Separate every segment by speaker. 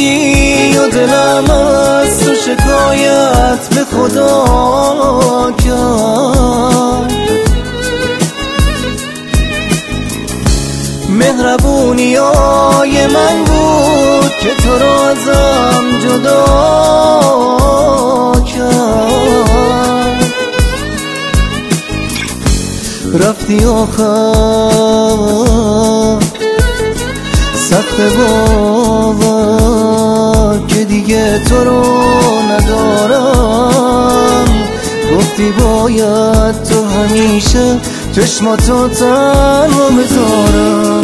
Speaker 1: نبودی و دلم از تو شکایت به خدا کرد. مهربونیای من بود که تو را ازم جدا کرد. رفتی آخر سخت باور که دیگه تو رو ندارم. گفتی باید تو همیشه چشماتو تنها بذارم.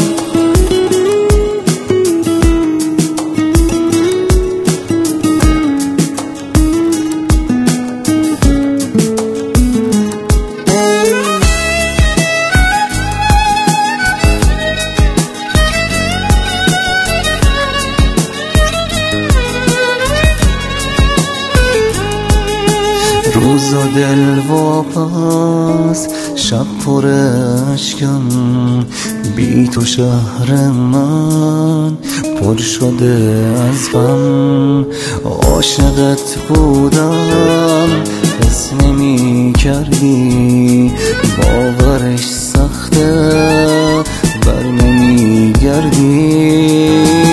Speaker 1: روزا دل واپس شب پر اشکم، بی تو شهر من پر شده از غم. عاشقت بودم حس نمی کردی، باورش سخته بر نمی گردی.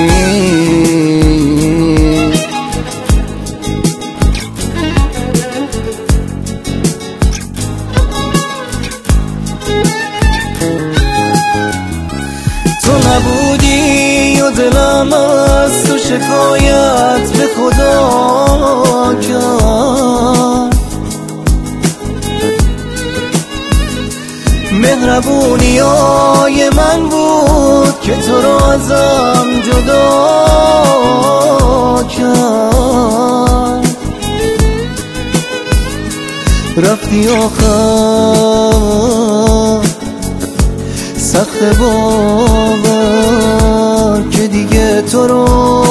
Speaker 1: نبودی و دلم از تو شکایت به خدا کرد. مهربونیای من بود که تو را ازم جدا کرد. رفتی آخر سخت باور که دیگه تو رو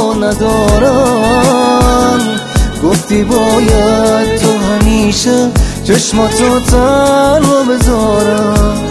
Speaker 1: ندارم. گفتی باید تو همیشه چشماتو تنها بذارم.